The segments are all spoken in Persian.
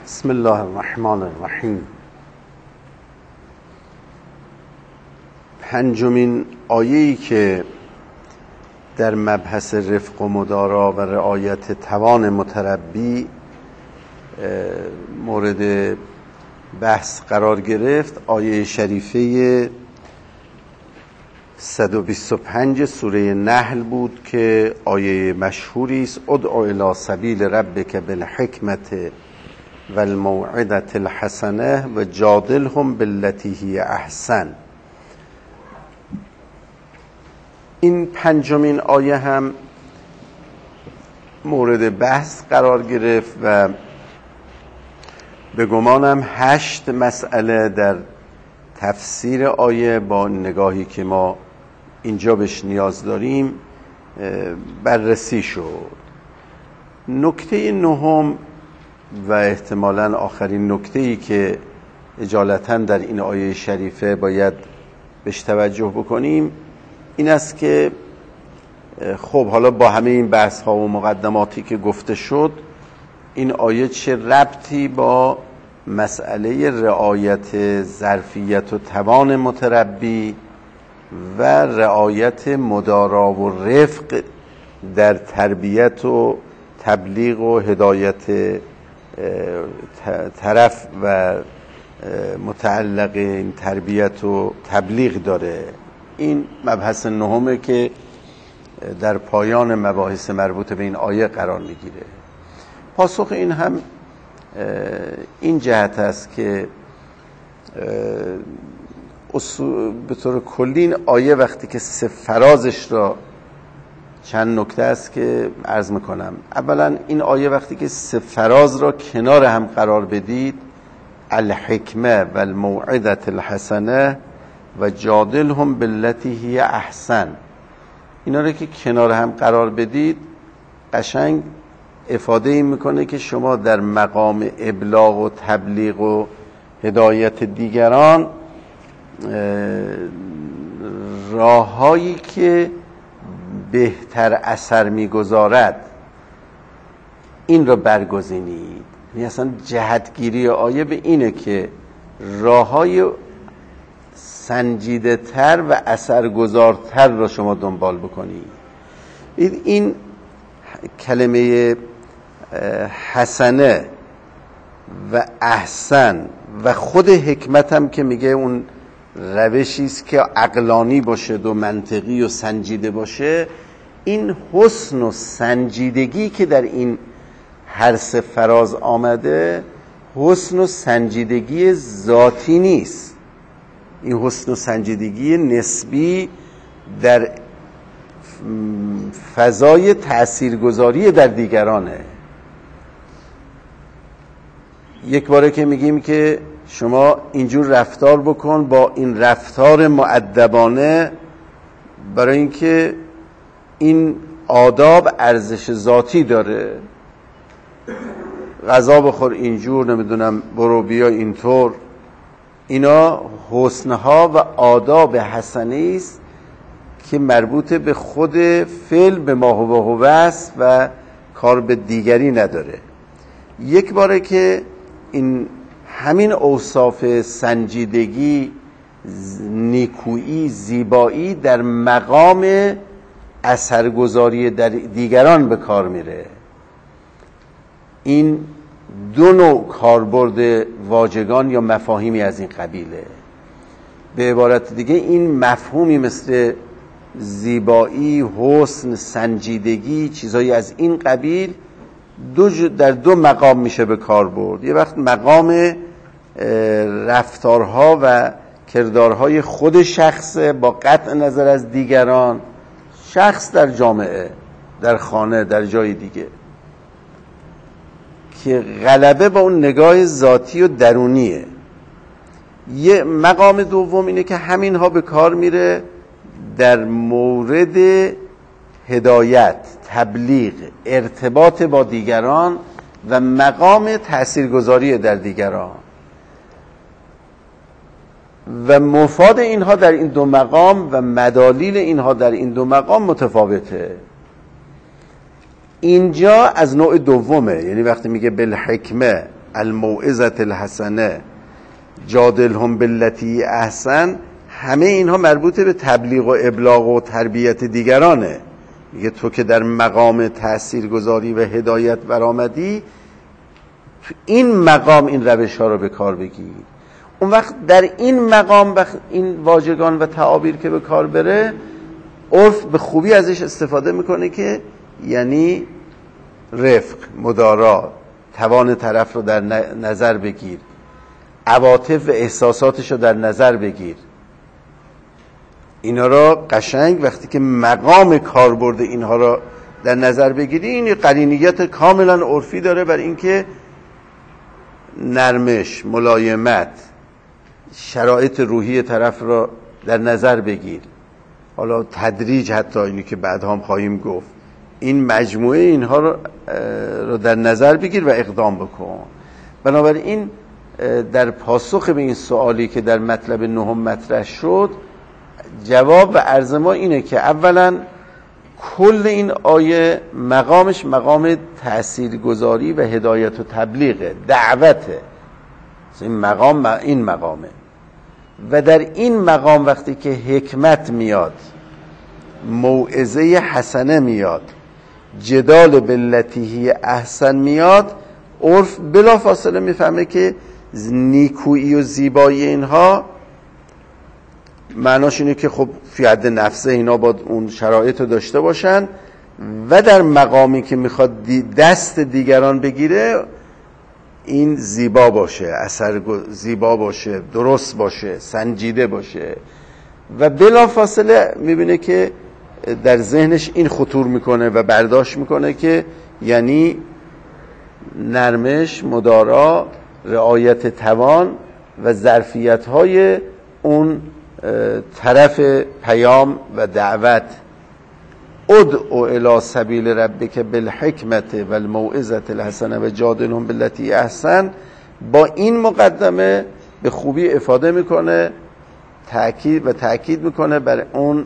بسم الله الرحمن الرحیم. پنجمین آیه‌ای که در مبحث رفق و مدارا و رعایت توان متربی مورد بحث قرار گرفت، آیه شریفه 125 سوره نحل بود که آیه مشهوری است: ادع الی سبیل ربک بالحکمت و الموعظة الحسنه و جادلهم بالتی هی احسن. این پنجمین آیه هم مورد بحث قرار گرفت و به گمانم 8 مسئله در تفسیر آیه با نگاهی که ما اینجا بهش نیاز داریم بررسی شد. نکته نهم و احتمالاً آخرین نکته‌ای که اجالتاً در این آیه شریفه باید بهش توجه بکنیم این است که خب حالا با همه این بحث ها و مقدماتی که گفته شد، این آیه چه ربطی با مسئله رعایت ظرفیت و توان متربی و رعایت مدارا و رفق در تربیت و تبلیغ و هدایت طرف و متعلق این تربیت و تبلیغ داره؟ این مبحث نهمه که در پایان مباحث مربوط به این آیه قرار میگیره. پاسخ این هم این جهت است که به طور کلی این آیه وقتی که فرازش را چند نکته است که عرض میکنم. اولا این آیه وقتی که فراز را کنار هم قرار بدید، الحکمه و الموعظة الحسنه و جادلهم بالتی هی احسن، اینا رو که کنار هم قرار بدید قشنگ افاده این میکنه که شما در مقام ابلاغ و تبلیغ و هدایت دیگران راههایی که بهتر اثر میگذارد این رو برگزینید. یعنی اصلا جهتگیری آیه به اینه که راههای سنجیده تر و اثرگذارتر را شما دنبال بکنید. این کلمه حسنه و احسن و خود حکمت هم که میگه اون روشی است که عقلانی باشه و منطقی و سنجیده باشه، این حسن و سنجیدگی که در این هر سه فراز آمده حسن و سنجیدگی ذاتی نیست، این حسن و سنجیدگی نسبی در فضای تاثیرگذاری در دیگرانه. یک باره که میگیم که شما اینجور رفتار بکن با این رفتار مؤدبانه، برای اینکه این آداب ارزش ذاتی داره. غذا بخور اینجور، نمیدونم برو بیا اینطور، اینا حسنها و آداب حسنه است که مربوط به خود فعل به ما هو است و کار به دیگری نداره. یک باره که این همین اوصاف سنجیدگی، نیکویی، زیبایی در مقام اثرگذاری در دیگران به کار میره. این دو نوع کاربرد واجگان یا مفاهیمی از این قبیله. به عبارت دیگه این مفهومی مثل زیبایی، حسن، سنجیدگی، چیزایی از این قبیل در دو مقام میشه به کار برد. یه وقت مقام رفتارها و کردارهای خود شخص با قطع نظر از دیگران، شخص در جامعه، در خانه، در جای دیگه، که غلبه با اون نگاه ذاتی و درونیه. یه مقام دوم اینه که همین ها به کار میره در مورد هدایت، تبلیغ، ارتباط با دیگران و مقام تاثیرگذاری در دیگران، و مفاد اینها در این دو مقام و مدالیل اینها در این دو مقام متفاوته. اینجا از نوع دومه، یعنی وقتی میگه بالحکمه الموعظة الحسنه، جادلهم باللتی احسن، همه اینها مربوط به تبلیغ و ابلاغ و تربیت دیگرانه. میگه تو که در مقام تاثیرگذاری و هدایت برآمدی، تو این مقام این روش ها رو به کار بگیر. اون وقت در این مقام این واژگان و تعابیر که به کار بره، عرف به خوبی ازش استفاده میکنه که یعنی رفق، مدارا، توان طرف رو در نظر بگیر، عواطف و احساساتش رو در نظر بگیر. اینا را قشنگ وقتی که مقام کاربرد اینها را در نظر بگیری، این قرینیت کاملا عرفی داره بر اینکه نرمش، ملایمت، شرایط روحی طرف را در نظر بگیر. حالا تدریج، حتی اینی که بعد هم خواهیم گفت، این مجموعه اینها رو در نظر بگیر و اقدام بکن. بنابراین در پاسخ به این سوالی که در مطلب نهم مطرح شد، جواب و عرض ما اینه که اولا کل این آیه مقامش مقام تاثیرگذاری و هدایت و تبلیغه، دعوته. این مقامه و در این مقام وقتی که حکمت میاد، موعظه حسنه میاد، جدال باللتی هی احسن میاد، عرف بلا فاصله میفهمه که نیکویی و زیبایی اینها معناش اینه که خب فی حد نفسه اینا باید اون شرایط رو داشته باشن و در مقامی که میخواد دست دیگران بگیره این زیبا باشه، اثر زیبا باشه، درست باشه، سنجیده باشه. و بلا فاصله میبینه که در ذهنش این خطور میکنه و برداشت میکنه که یعنی نرمش، مدارا، رعایت توان و ظرفیت‌های اون طرف پیام و دعوت. ادعو الی سبیل ربک بالحکمت و الموعظة الحسنه و جادلهم باللتی احسن، با این مقدمه به خوبی افاده میکنه، تأکید میکنه بر اون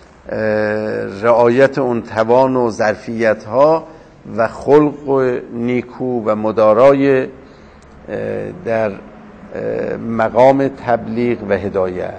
رعایت اون توان و ظرفیت ها و خلق و نیکو و مدارای در مقام تبلیغ و هدایت.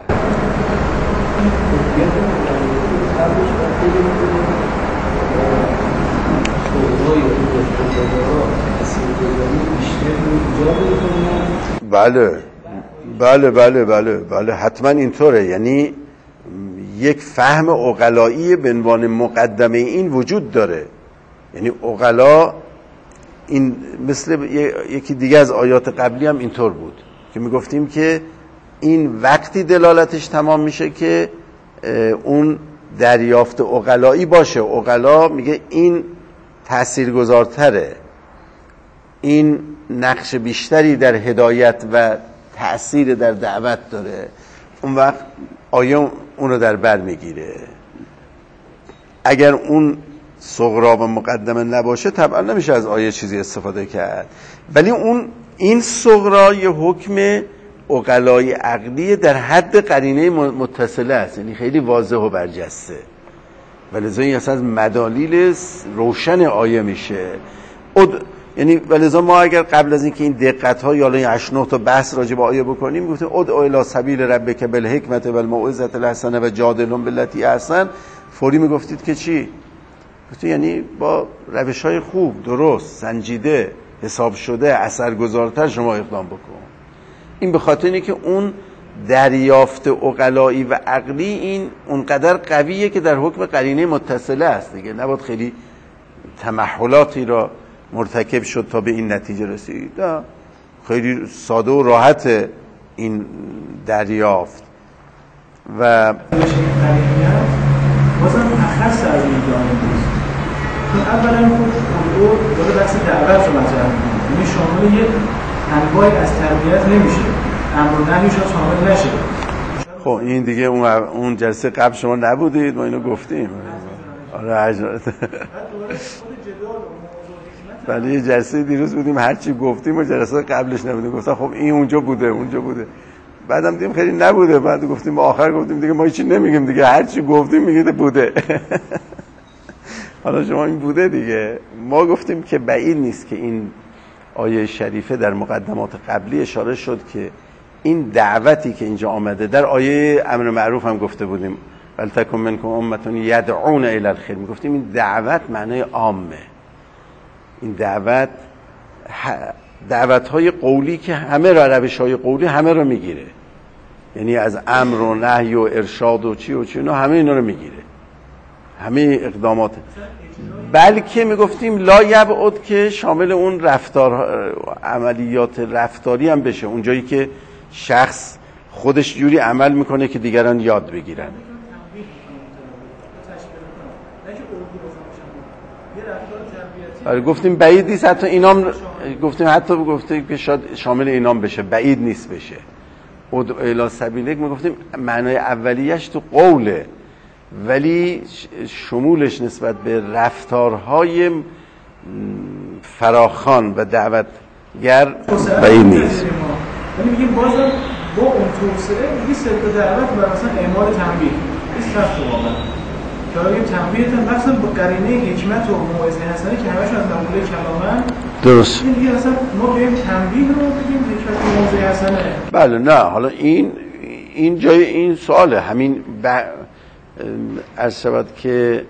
بله حتما اینطوره. یعنی یک فهم عقلایی به عنوان مقدمه این وجود داره. یعنی عقلا این مثل یکی دیگه از آیات قبلی هم اینطور بود که میگفتیم که این وقتی دلالتش تمام میشه که اون دریافت عقلایی باشه. عقلا میگه این تاثیرگذارتره، این نقش بیشتری در هدایت و تأثیر در دعوت داره. اون وقت آیه اونو در بر میگیره. اگر اون صغرا و مقدمه نباشه طبعا نمیشه از آیه چیزی استفاده کرد. ولی این صغرا یه حکم عقلای عقلی در حد قرینه متصله است، یعنی خیلی واضح و برجسته، ولذا این اصلا از مدالیل روشن آیه میشه. یعنی ولذا ما اگر قبل از اینکه این دقت ها یا 8 9 تا بحث راجع به آیه بکنیم، گفتیم ادعو الی سبیل ربک بالحکمت و الموعظة الحسنه و جادلهم باللتی احسن، فوری میگفتید که چی؟ گفتید یعنی با روش های خوب، درست، سنجیده، حساب شده، اثرگذارتر شما اقدام بکن. این به خاطر اینه که اون دریافت عقلایی و عقلی این اونقدر قویه که در حکم قرینه متصله است دیگه. نباید خیلی تمحلاتی را مرتکب شد تا به این نتیجه رسید. خیلی ساده و راحت این دریافت و بازم اخص از این جانب نیست. چون اولا خود داره بحث دعوت رو مطرح می‌کنه، یعنی شامل یک انواعی از تربیت نمیشه، امر و نهیش شامل نشه. خب این دیگه اون جلسه قبل شما نبودید، ما اینو گفتیم. آره ولی یه جلسه دیروز بودیم هرچی گفتیم و جلسه قبلش نبودیم، گفتم خب این اونجا بوده. بعدم دیدیم خیلی نبوده، بعد گفتیم آخر گفتیم دیگه ما هیچی نمیگیم دیگه، هرچی گفتیم میگید بوده. حالا شما این بوده دیگه. ما گفتیم که بعید نیست که این آیه شریفه در مقدمات قبلی اشاره شد که این دعوتی که اینجا آمده، در آیه امر معروف هم گفته بودیم ولتکن منکم امة یدعون الی الخیر، میگفتیم این دعوت معنای عامه. این دعوت‌های قولی که همه را، روش‌های قولی همه را میگیره، یعنی از امر و نهی و ارشاد و چی و چی، همه اینا رو میگیره، همه اقدامات. بلکه میگفتیم لا یبعد که شامل اون عملیات رفتاری هم بشه، اونجایی که شخص خودش جوری عمل میکنه که دیگران یاد بگیرن. گفتیم بعید نیست حتی اینام، گفتیم که شاید شامل اینام بشه، بعید نیست بشه. ادعو الی سبیلک میگفتیم معنای اولیش تو قوله، ولی شمولش نسبت به رفتارهای فراخوان و دعوتگر بعید نیست. ولی میگیم بازم با اون توسعه میگی صدق دعوت و مثلا اعمال تنبیه این سخت واقعا که آیا تنبیه مثلا با قرینه حکمت و موعظه حسنه که همشون از مقوله کلامن درست، این دیگه اصلا ما بگیم تنبیه رو بگیم حکمت و موعظه حسنه. بله نه، حالا این جای این سواله، همین عرض شود که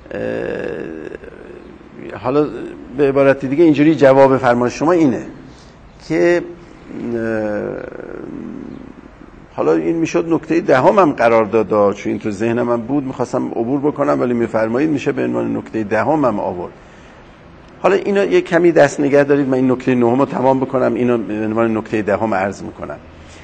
حالا به عبارت دیگه اینجوری جواب فرمایش شما اینه که حالا این میشد نکته دهم هم قرار داد، چون این تو ذهنم هم بود میخواستم عبور بکنم ولی میفرمایید میشه به عنوان نکته دهم هم آورد. حالا اینا یه کمی دست نگه دارید، من این نکته نهم رو تمام بکنم، اینو به عنوان نکته دهم عرض میکنم.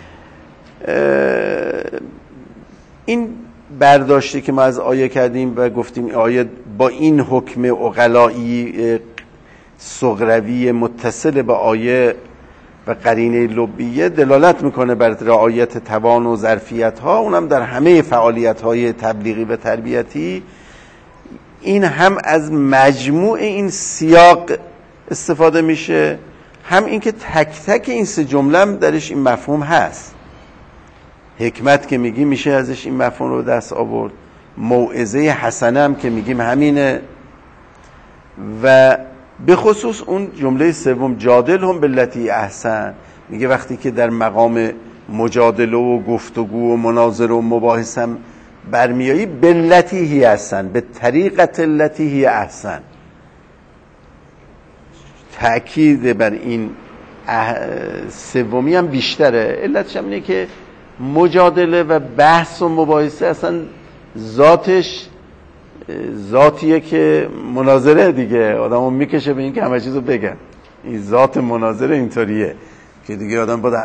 این برداشتی که ما از آیه کردیم و گفتیم آیه با این حکم عقلایی صغروی متصل به آیه و قرینه لبیه دلالت میکنه بر رعایت توان و ظرفیت ها، اونم در همه فعالیت های تبلیغی و تربیتی. این هم از مجموع این سیاق استفاده میشه، هم این که تک تک این سه جمله هم درش این مفهوم هست. حکمت که میگیم میشه ازش این مفهوم رو دست آورد، موعظه حسنه هم که میگیم همینه، و به خصوص اون جمله سوم جادل هم بالتی احسن، میگه وقتی که در مقام مجادله و گفتگو و مناظره و مباحثه هم برمیایی بالتی هی احسن، به طریقت التی هی احسن. تأکید بر این سومی هم بیشتره. علتش هم اینه که مجادله و بحث و مباحثه اصلا ذاتیه که مناظره دیگه آدمو میکشه به این که همه چیزو بگن. این ذات مناظره اینطوریه که دیگه آدم با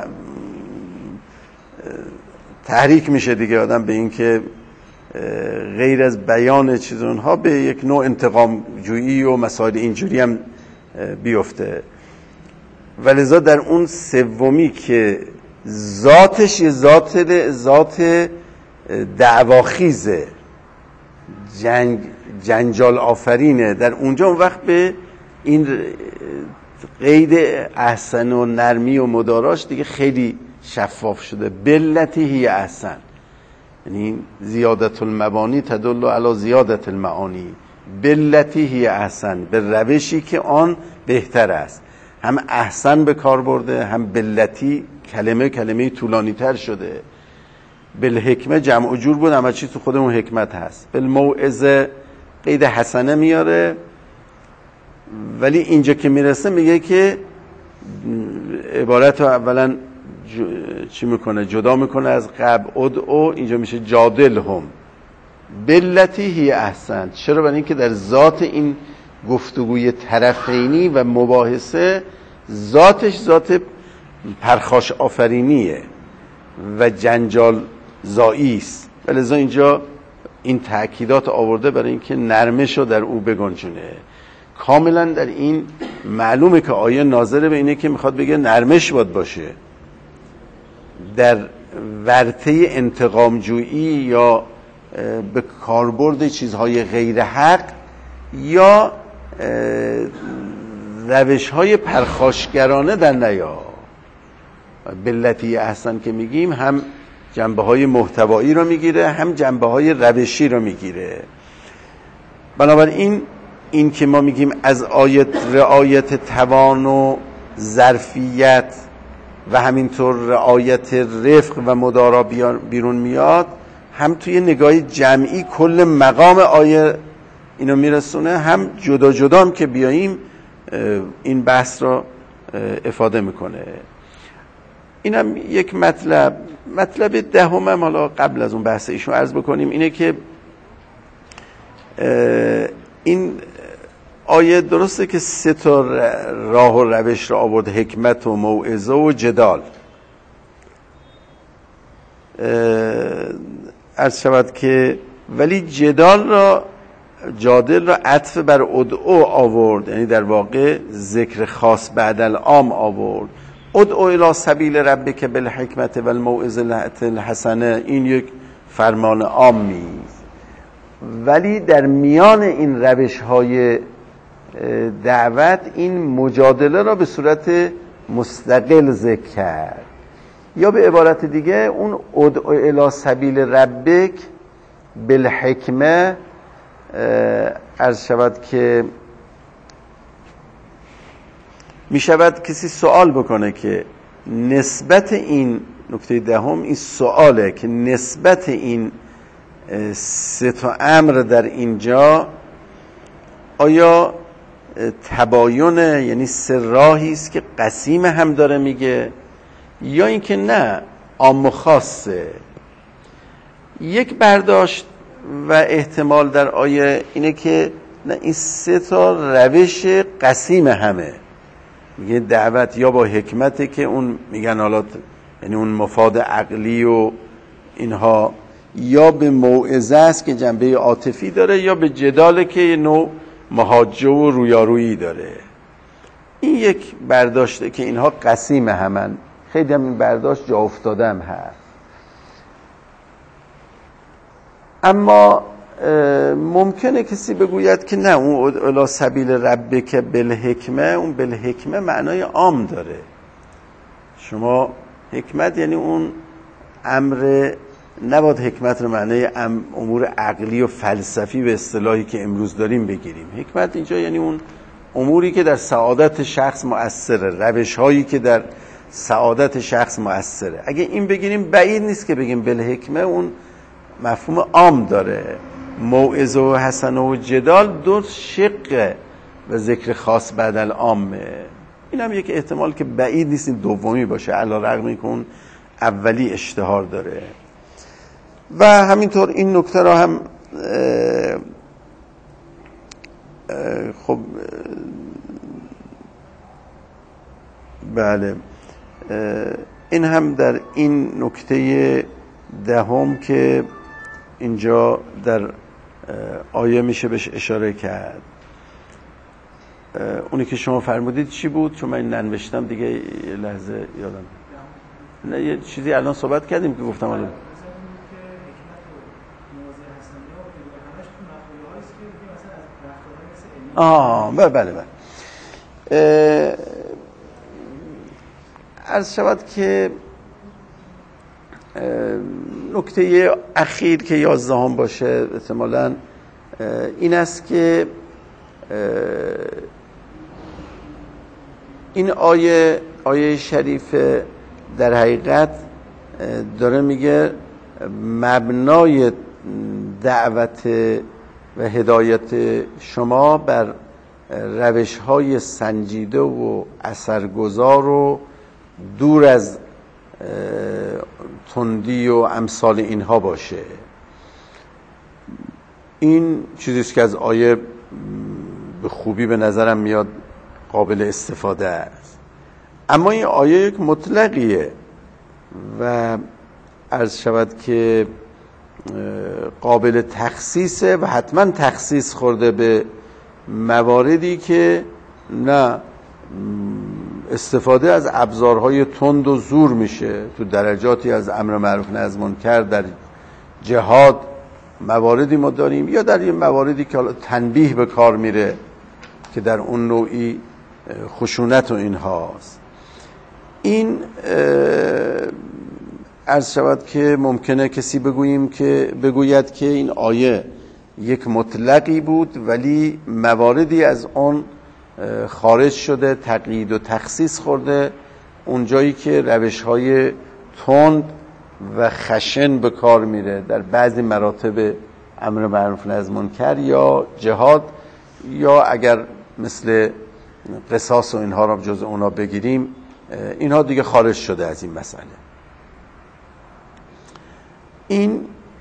تحریک میشه دیگه آدم به این که غیر از بیان چیز اونها به یک نوع انتقام جویی و مسائل اینجوری هم بیفته. ولذا در اون سومی که ذاتش یه ذات دعواخیزه، جنجال آفرینه، در اونجا اون وقت به این قید احسن و نرمی و مداراش دیگه خیلی شفاف شده. بلتی هی احسن، یعنی زیادت المبانی تدل علی زیادت المعانی. بلتی هی احسن، به روشی که آن بهتر است. هم احسن به کار برده، هم بلتی کلمه طولانی تر شده. بالحکمه جمع و جور بود، همه چی تو خود اون حکمت هست. بالموعظه قید حسنه میاره، ولی اینجا که میرسه میگه که عبارت رو اولا چی میکنه؟ جدا میکنه از قبل. ادعو اینجا میشه جادل هم بالتی هی احسن. چرا؟ برای اینکه در ذات این گفتگوی طرفینی و مباحثه ذاتش ذات پرخاش آفرینیه و جنجال زایی است. ولذا اینجا این تأکیدات آورده برای اینکه نرمشو در او بگنجونه. کاملا در این معلومه که آیه ناظره به اینه که میخواد بگه نرمش باید باشه در ورطه انتقام جویی یا به کاربرد چیزهای غیر حق یا روش‌های پرخاشگرانه در نیا. بلتی احسن که میگیم هم جنبه‌های محتوایی رو میگیره، هم جنبه‌های روشی رو میگیره. بنابراین این که ما میگیم از رعایت توان و ظرفیت و همینطور رعایت رفق و مدارا بیرون میاد، هم توی نگاه جمعی کل مقام آیه اینو میرسونه، هم جدا جدا هم که بیاییم این بحث را افاده میکنه. اینم یک مطلب دهم هم حالا قبل از اون بحث ایشون عرض بکنیم، اینه که این آیه درسته که 3 تا راه و روش را آورد، حکمت و موعظه و جدال. عرض شود که ولی جادل را عطف بر ادعو آورد، یعنی در واقع ذکر خاص بعد العام آورد. ادعو الی سبیل ربک بالحکمت و الموعظه الحسنه، این یک فرمان عامی، ولی در میان این روش‌های دعوت این مجادله را به صورت مستقل ذکر کرد. یا به عبارت دیگه اون ادعو الی سبیل ربک بالحکمه، عرض شود که می شود کسی سوال بکنه که نسبت این نکته دهم این سواله که نسبت این 3 تا امر در اینجا آیا تباینه، یعنی 3 راهی است که قسیم هم داره میگه، یا اینکه نه عام و خاصه؟ یک برداشت و احتمال در آیه اینه که نه، این 3 تا روش قسیم همه. میگه دعوت یا با حکمته که اون میگن حالا یعنی اون مفاد عقلی و اینها، یا به موعظه است که جنبه عاطفی داره، یا به جداله که یه نوع محاجه و رویارویی داره. این یک برداشته که اینها قسیم همن. خیلی هم این برداشت جا افتاده هم هست. اما ممکنه کسی بگوید که نه، اون الی سبیل ربک بالحکمه، اون بالحکمه معنای عام داره. شما حکمت یعنی اون امر، نباید حکمت رو معنای امور عقلی و فلسفی به اصطلاحی که امروز داریم بگیریم. حکمت اینجا یعنی اون اموری که در سعادت شخص مؤثره، روش هایی که در سعادت شخص مؤثره. اگه این بگیریم بعید نیست که بگیم بالحکمه اون مفهوم عام داره. موعظه و حسنه و جدال 2 شقه و ذکر خاص بعد العامه. این هم یک احتمال که بعید نیست این دومی باشه، علی رغم اینکه اون اولی اشتهار داره. و همینطور این نکته را هم خب بله، این هم در این نکته دهم که اینجا در آیه میشه بهش اشاره کرد. اونی که شما فرمودید چی بود؟ چون من ننوشتم دیگه، یه لحظه یادم نه، یه چیزی الان صحبت کردیم که گفتم الان بله عرض شود که نکته اخیر که 11 باشه احتمالاً این است که این آیه شریف در حقیقت داره میگه مبنای دعوت و هدایت شما بر روش‌های سنجیده و اثرگذار و دور از تندی و امثال اینها باشه. این چیزیست که از آیه به خوبی به نظرم میاد قابل استفاده است. اما این آیه یک مطلقیه و عرض شود که قابل تخصیصه و حتما تخصیص خورده به مواردی که نه استفاده از ابزارهای تند و زور میشه. تو درجاتی از امر معروف نهی از منکر در جهاد مواردی ما داریم، یا در این مواردی که تنبیه به کار میره که در اون نوعی خشونت و اینهاست. این عرض شود که ممکنه کسی بگوید که این آیه یک مطلقی بود ولی مواردی از اون خارج شده، تقیید و تخصیص خورده، اونجایی که روش‌های تند و خشن به کار میره در بعضی مراتب امر معروف نهی از منکر یا جهاد، یا اگر مثل قصاص و اینها را جز اونا بگیریم، اینها دیگه خارج شده از این مسئله. این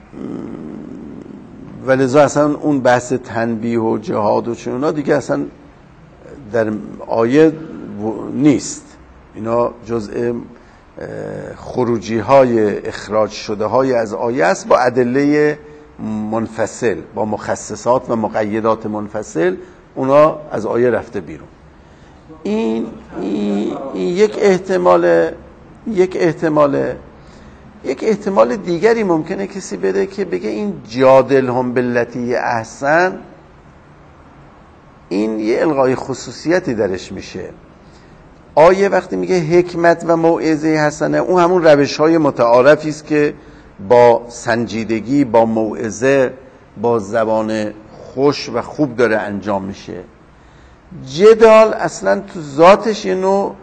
ولذا اصلا اون بحث تنبیه و جهاد و چون اونا دیگه اصلا در آیه نیست. اینا جزء خروجی های اخراج شده های از آیه است، با ادله منفصل، با مخصصات و مقیدات منفصل اونا از آیه رفته بیرون. این یک احتمال دیگری ممکنه کسی بده که بگه این جادلهم بالتی احسن، این یه الغای خصوصیتی درش میشه. آیه وقتی میگه حکمت و موعظه حسنه، اون همون روش‌های متعارفی است که با سنجیدگی، با موعظه، با زبان خوش و خوب داره انجام میشه. جدال اصلا تو ذاتش یه نوع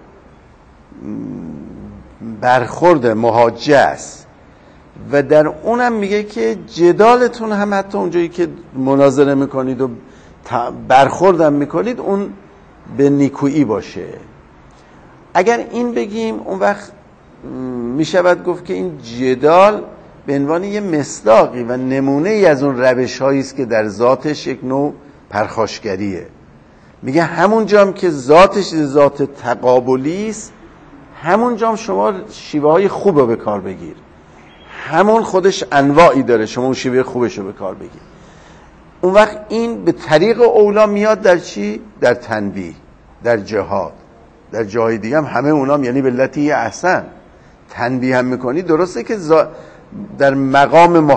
برخورد مهاجه است و در اونم میگه که جدالتون هم حتی اونجایی که مناظره میکنید و برخوردم میکنید اون به نیکویی باشه. اگر این بگیم اون وقت میشود گفت که این جدال به عنوان یه مصداقی و نمونه ای از اون روش هایی است که در ذاتش یک نوع پرخاشگریه. میگه همون جام که ذاتش ذات تقابلی است، همون جام شما شیوه های خوب رو به کار بگیر. همون خودش انواعی داره، شما اون شیوه خوبش رو به کار بگیر. اون وقت این به طریق اولا میاد در چی؟ در تنبیه، در جهاد، در جای دیگه هم همه اونام یعنی بالتی احسن. تنبیه هم میکنی، درسته که در مقام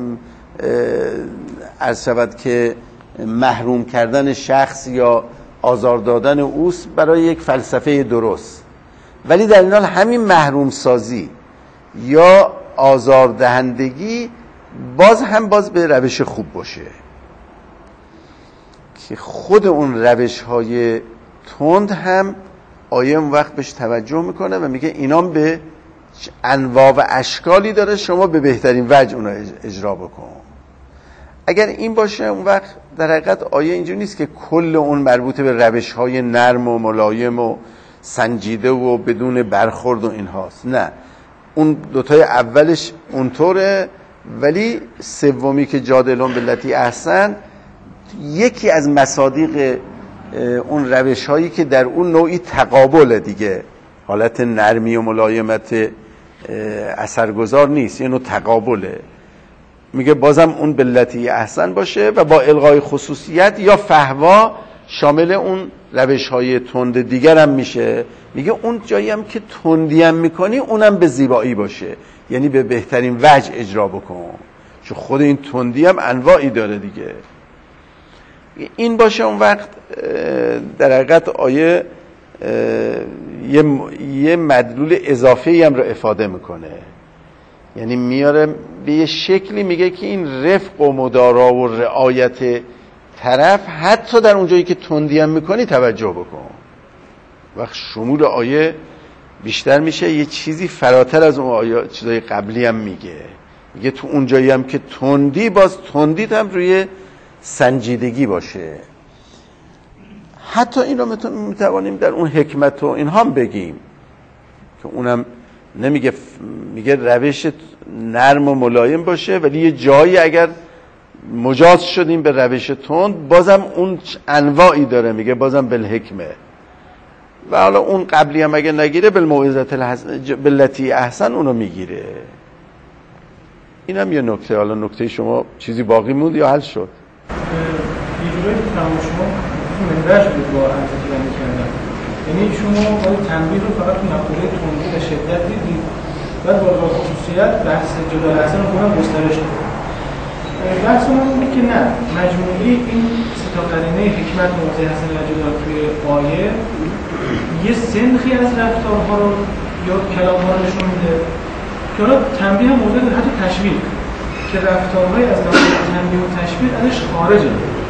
عرض شود که محروم کردن شخص یا آزار دادن اوست برای یک فلسفه درست، ولی در این حال همین محروم سازی یا آزار دهندگی باز به روش خوب باشه، که خود اون روش های تند هم آیه اون وقت بهش توجه میکنه و میگه اینام به انواع و اشکالی داره، شما به بهترین وجه اونو اجرا بکن. اگر این باشه اون وقت در حقیقت آیه اینجوری نیست که کل اون مربوط به روش‌های نرم و ملایم و سنجیده و بدون برخورد و اینهاست. نه، اون دوتای اولش اونطوره، ولی سومی که جادلهم بالتی احسن یکی از مصادیق اون روش‌هایی که در اون نوعی تقابل دیگه، حالت نرمی و ملایمت اثرگذار نیست، یه نوع تقابله. میگه بازم اون بالتی احسن باشه و با الغای خصوصیت یا فهوا شامل اون روش‌های تند دیگر هم میشه. میگه اون جایی هم که تندی هم میکنی اونم به زیبایی باشه، یعنی به بهترین وجه اجرا بکن، چون خود این تندی هم انواعی داره دیگه. این باشه اون وقت در حقیقت آیه یه مدلول اضافی هم رو افاده میکنه، یعنی میاره به یه شکلی میگه که این رفق و مدارا و رعایت طرف حتی در اونجایی که تندی هم میکنی توجه بکن. وقت شمول آیه بیشتر میشه، یه چیزی فراتر از اون آیه چیزای قبلی هم میگه تو اونجایی هم که تندی، باز تندیت هم روی سنجیدگی باشه. حتی این رو میتوانیم در اون حکمت و اینها هم بگیم که اونم نمیگه، میگه روش نرم و ملایم باشه، ولی یه جایی اگر مجاز شدیم به روش تند بازم اون انواعی داره، میگه بازم بالحکمه. و حالا اون قبلی هم اگه نگیره بالموعظه بالتی احسن اونو میگیره. اینم یه نکته. حالا نکته شما چیزی باقی موند یا حل شد؟ یه جوری تمام شما منبرش بود با انتظاری کردن، یعنی شما باید تنبیه رو فقط تو نقطه تندی و شدت دیدید، بعد با خصوصیت بحث جدال حسن رو کنم گسترش کنم. بحث من اینه که نه، مجموعی این سه تا قرینه حکمت، موعظه حسن و جدال توی آیه یه سنخی از رفتارها رو یا کلام‌ها رو نشون میده که حالا تنبیه هم موضوع حتی تشویق، که رفتارهای از نظر تنبیه و تشویق ازش خارجه.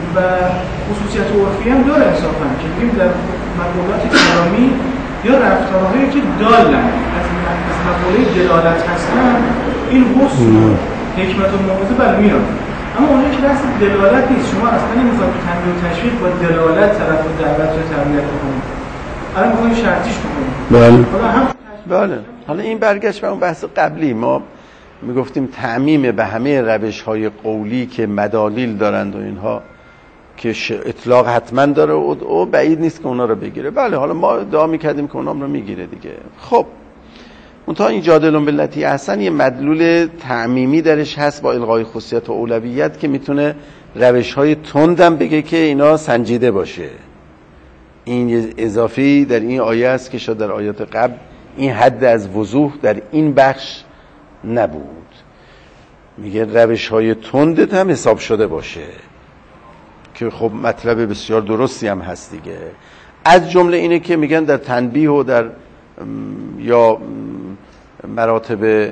و خصوصیت عرفی هم داره انصافا که میگیم در مقولات کلامی یا رفتارهایی که دالن از مقوله دلالت هستن این حسن حکمت و موعظه بر میاد، اما اونایی که بحث دلالت نیست، شما اصلا نمیخواید تنبیه و تشویق با دلالت طرف و دعوت رو تربیت بکنید، الان میخواید شرطیش بکنید. بله. حالا این برگشت به اون بحث قبلی، ما میگفتیم تعمیم به همه روش‌های قولی که مدالیل دارند و اینها که اطلاق حتما داره و بعید نیست که اونا رو بگیره. بله، حالا ما ادعا میکردیم که اونا رو میگیره دیگه. خب منتها این جادلون باللتی احسن یه مدلول تعمیمی درش هست با الغای خصوصیت و اولویت که میتونه روش‌های تندم بگه که اینا سنجیده باشه. این یه اضافی در این آیه است که شاید در آیات قبل این حد از وضوح در این بخش نبود. میگه روش‌های تندت هم حساب شده باشه، که خب مطلب بسیار درستی هم هست دیگه. از جمله اینه که میگن در تنبیه و در یا مراتب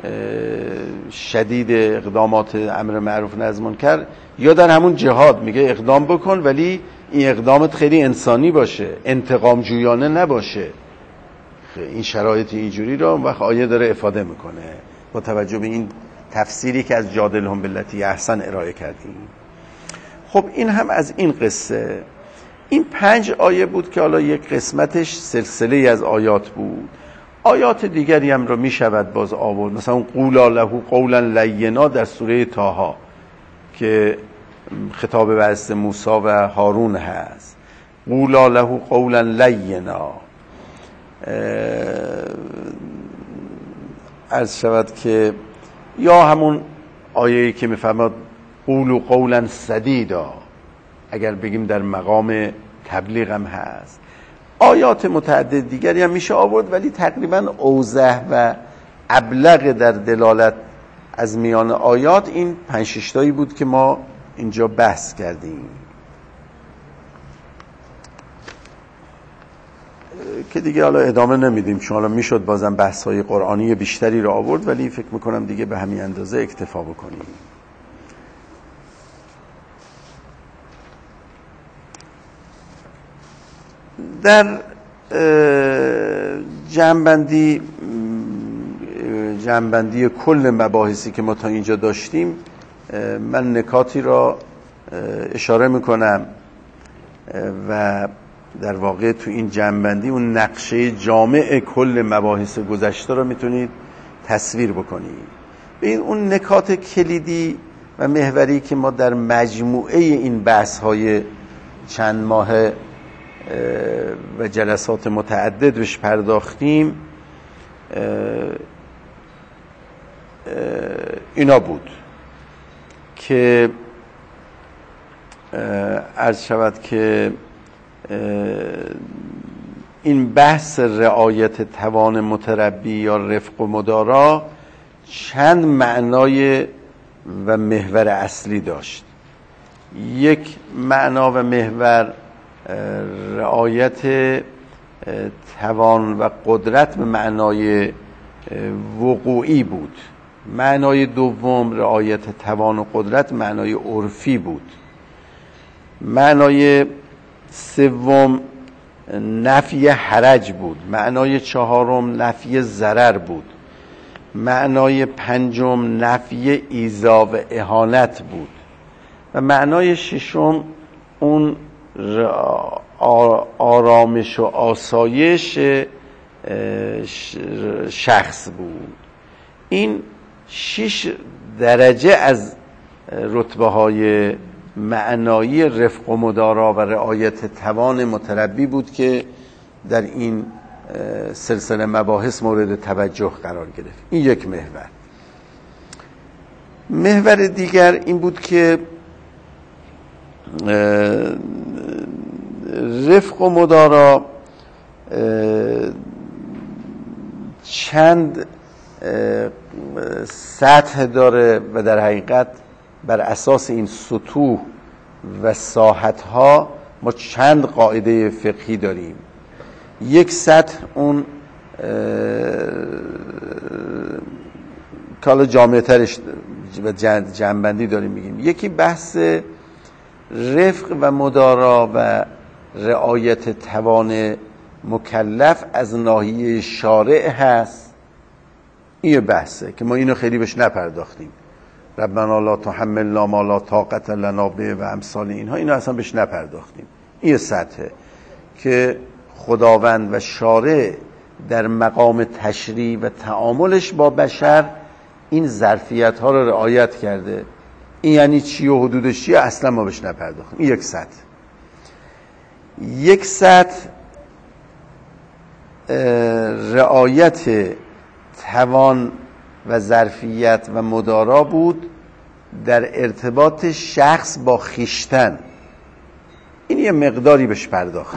شدید اقدامات امر معروف نهی از منکر یا در همون جهاد میگه اقدام بکن، ولی این اقدامت خیلی انسانی باشه، انتقام جویانه نباشه. این شرایط اینجوری رو وقت آیه داره افاده میکنه با توجه به این تفسیری که از جادلهم باللتی احسن ارائه کردیم. خب این هم از این قصه. این 5 آیه بود که حالا یک قسمتش سلسله از آیات بود. آیات دیگری هم رو میشود باز آورد، مثلا قولا له قولا لینا در سوره طه که خطاب به حضرت موسی و هارون هست. قولا له قولا لینا. عرض شود که یا همون آیه‌ای که میفرماد قولوا قولا سدیدا، اگر بگیم در مقام تبلیغ هم هست. آیات متعدد دیگری هم میشه آورد، ولی تقریبا اوضح و ابلغ در دلالت از میان آیات این 5-6 تایی بود که ما اینجا بحث کردیم، که دیگه حالا ادامه نمیدیم چون حالا میشد بازم بحث‌های قرآنی بیشتری رو آورد، ولی فکر میکنم دیگه به همین اندازه اکتفا بکنیم. در جمع‌بندی کل مباحثی که ما تا اینجا داشتیم من نکاتی را اشاره میکنم و در واقع تو این جمع‌بندی اون نقشه جامع کل مباحث گذشته را میتونید تصویر بکنید. ببین اون نکات کلیدی و محوری که ما در مجموعه این بحث‌های چند ماه و جلسات متعدد بهش پرداختیم اینا بود که عرض شود که این بحث رعایت توان متربی یا رفق و مدارا چند معنای و محور اصلی داشت. یک معنا و محور رعایت توان و قدرت به معنای وقوعی بود. معنای دوم رعایت توان و قدرت معنای عرفی بود. معنای سوم نفی حرج بود. معنای چهارم نفی ضرر بود. معنای پنجم نفی ایذا و اهانت بود و معنای ششم اون آرامش و آسایش شخص بود. این 6 درجه از رتبه های معنایی رفق و مدارا و رعایت توان متربی بود که در این سلسله مباحث مورد توجه قرار گرفت. این یک محور. محور دیگر این بود که رفق و مدارا چند سطح داره و در حقیقت بر اساس این سطوح و ساحتها ما چند قاعده فقهی داریم. یک سطح اون کالا جامعه ترش و جنبندی داریم میگیم. یکی بحث رفق و مدارا و رعایت توان مکلف از ناحیه شارع هست. این بحثه که ما اینو خیلی بهش نپرداختیم. ربنا لا تحملنا ما لا طاقت لنا به و امثال اینها، اینو اصلا بهش نپرداختیم. این سطحه که خداوند و شارع در مقام تشریع و تعاملش با بشر این ظرفیت ها رو رعایت کرده. این یعنی چی و حدودش چیه اصلا ما بهش نپرداختیم. این یک سطح رعایت توان و ظرفیت و مدارا بود در ارتباط شخص با خویشتن. این یه مقداری بهش پرداخت.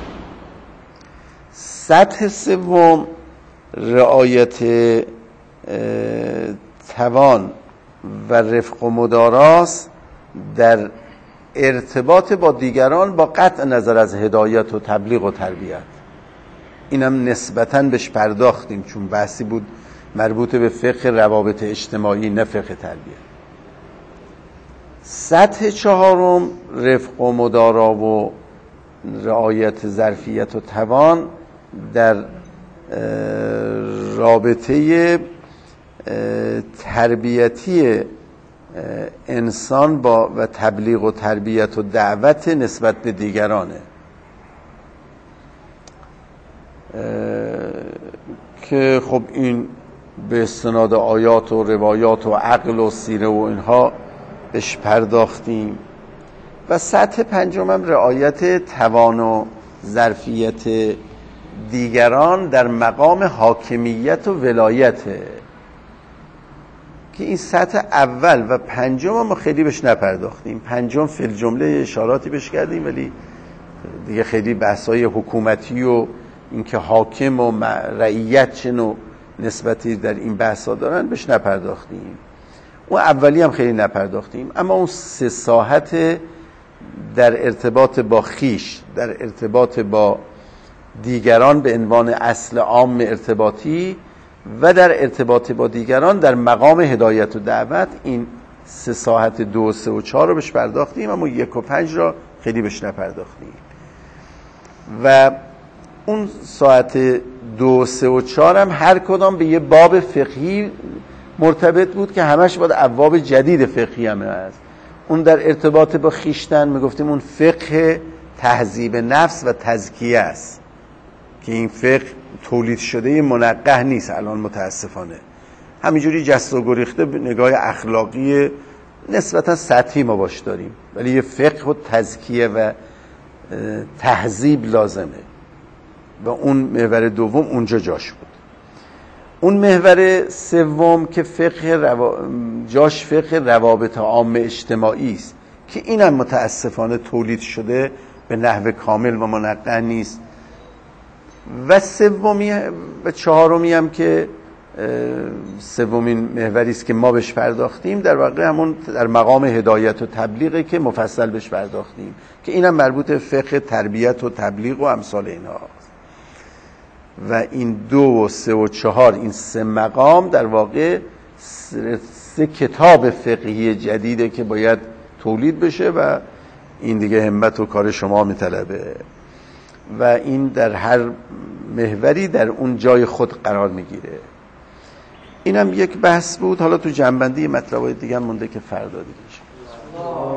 سطح سوم رعایت توان و رفق و مداراست در ارتباط با دیگران با قطع نظر از هدایت و تبلیغ و تربیت. اینم نسبتاً بهش پرداختیم چون بحثی بود مربوط به فقه روابط اجتماعی، نه فقه تربیت. سطح چهارم رفق و مدارا و رعایت ظرفیت و توان در رابطه تربیتی انسان با و تبلیغ و تربیت و دعوت نسبت به دیگرانه که خب این به استناد آیات و روایات و عقل و سیره و اینها بهش پرداختیم. و سطح پنجم هم رعایت توان و ظرفیت دیگران در مقام حاکمیت و ولایته که این سطح اول و پنجم ما خیلی بهش نپرداختیم. پنجم فی الجمله اشاراتی بهش کردیم ولی دیگه خیلی بحثای حکومتی و اینکه حاکم و رعیت چه نوع نسبتی در این بحثا دارن بهش نپرداختیم. اون اولی هم خیلی نپرداختیم. اما اون سه ساحت در ارتباط با خیش، در ارتباط با دیگران به عنوان اصل عام ارتباطی و در ارتباط با دیگران در مقام هدایت و دعوت، این سه ساحت 2، 3 و 4 رو بهش پرداختیم. اما 1 و 5 را خیلی بهش نپرداختیم. و اون ساعت 2، 3 و 4 هم هر کدام به یه باب فقهی مرتبط بود که همش باید ابواب جدید فقهی هم هست. اون در ارتباط با خیشتن میگفتیم اون فقه تهذیب نفس و تزکیه است که این فقه تولید شده منقح نیست الان متاسفانه. همینجوری جست و گریخته نگاه اخلاقی نسبتا سطحی ما باش داریم، ولی یه فقه و تزکیه و تهذیب لازمه و اون محور دوم اونجا جاش بود. اون محور سوم که جاش فقه روابط عام اجتماعی است که اینم متاسفانه تولید شده به نحو کامل و منقح نیست. و سومی و چهارمی هم که سومین محوری است که ما بهش پرداختیم در واقع همون در مقام هدایت و تبلیغه که مفصل بهش پرداختیم که اینم مربوط به فقه تربیت و تبلیغ و امثال اینها. و این 2 و 3 و 4 این 3 مقام در واقع 3 کتاب فقهی جدیده که باید تولید بشه و این دیگه همت و کار شما میطلبه و این در هر محوری در اون جای خود قرار میگیره. اینم یک بحث بود. حالا تو جنبندی مطلبای دیگه هم مونده که فردا دیگه